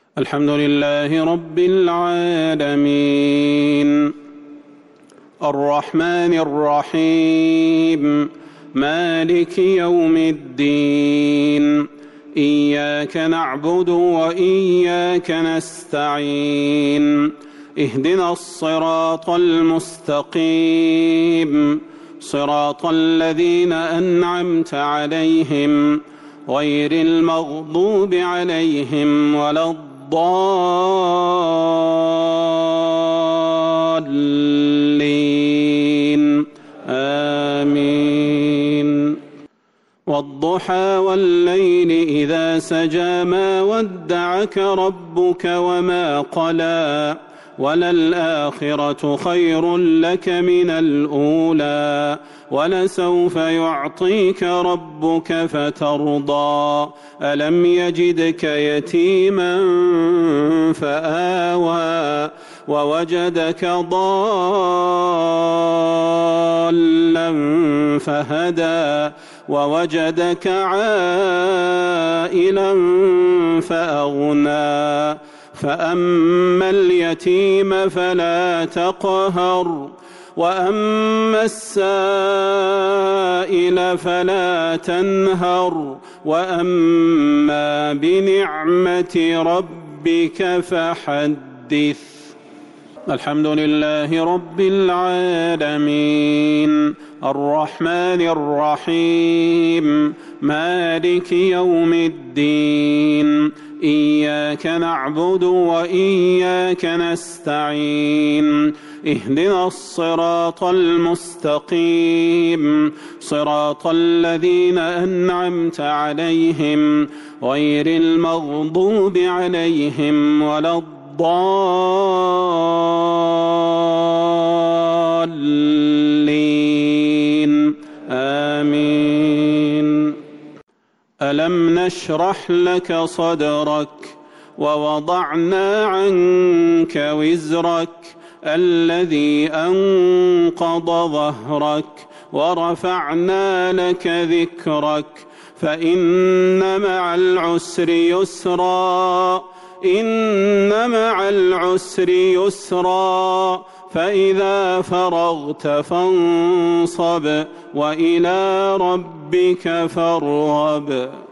الحمد لله رب العالمين الرحمن الرحيم مالك يوم الدين إياك نعبد وإياك نستعين اهدنا الصراط المستقيم صراط الذين أنعمت عليهم غير المغضوب عليهم ولا الضالين آمين والضحى والليل إذا سجى ما ودعك ربك وما قلى وللآخرة خير لك من الأولى ولسوف يعطيك ربك فترضى ألم يجدك يتيما فآوى ووجدك ضالا فهدى ووجدك عائلا فأغنى فأما اليتيم فلا تقهر وأما السائل فلا تنهر وأما بنعمة ربك فحدث. الحمد لله رب العالمين الرحمن الرحيم مالك يوم الدين إياك نعبد وإياك نستعين اهدنا الصراط المستقيم صراط الذين أنعمت عليهم غير المغضوب عليهم ولا الضالين آمين. ألم نشرح لك صدرك ووضعنا عنك وزرك الذي أنقض ظهرك ورفعنا لك ذكرك فإن مع العسر يسرا إن مع العسر يسرا فإذا فرغت فانصب وإلى ربك فارغب.